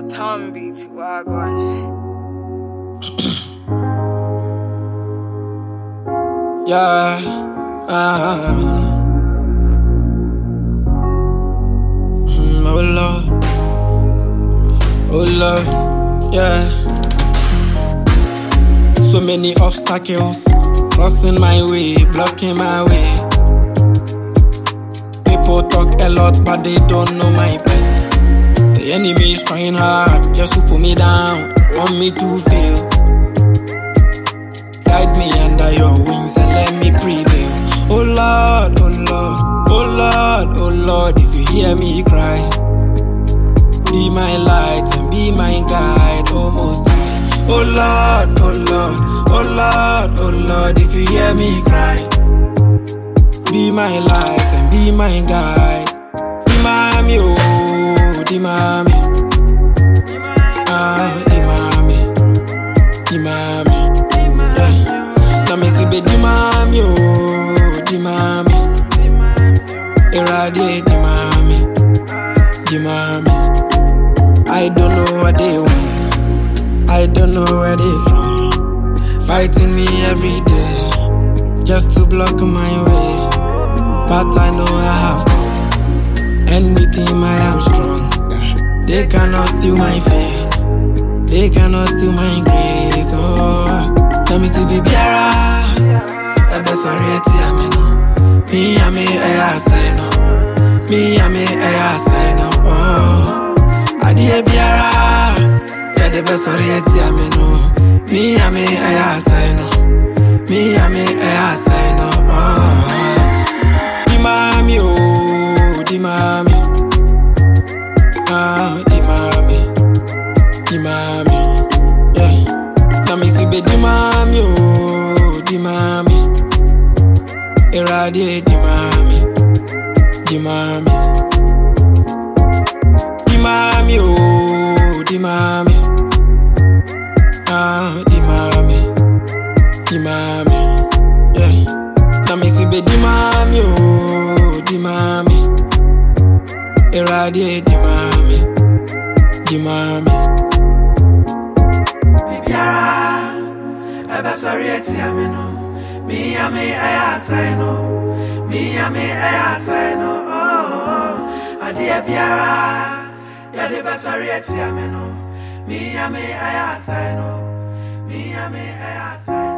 Tom beat Wagwan. Yeah, oh Lord, yeah. So many obstacles crossing my way, blocking my way. People talk a lot, but they don't know my pain. The enemy is trying hard just to put me down, want me to fail. Guide me under your wings and let me prevail. Oh Lord, oh Lord, oh Lord, oh Lord, if you hear me cry, be my light and be my guide, oh Most High. Oh Lord, oh Lord, oh Lord, oh Lord, if you hear me cry, be my light and be my guide. Di mami, oh, di mami, di mami, di mami. Na me si be di mami, oh, di mami. Irradiate di mami, di mami. I don't know what they want, I don't know where they from. Fighting me every day, just to block my way. But I know I have God, and with Him I am strong. They cannot steal my faith, they cannot steal my grace. Oh, let me see baby Yara, I best worry ti ameno. Me ame I say no, me ame I say no. Oh, adie biara, yeah the best worry ti ameno. Me ame I say no, me ame I say no. Oh, di mami, oh, di mami, di mami, di mami, yeah. Na me si be di mami, oh, di mami. Irradiate di mami, di mami, di mami, oh, di mami, di mami, di mami, yeah. Na me si be di mami, oh, di mami. Irradiate di mami, di mami. Bibiara, ebe sorry ti ameno. Me ame I say no, me ame I say no. Oh, adie biara, ya de be sorry ti ameno. Me ame I say no, me ame I say no.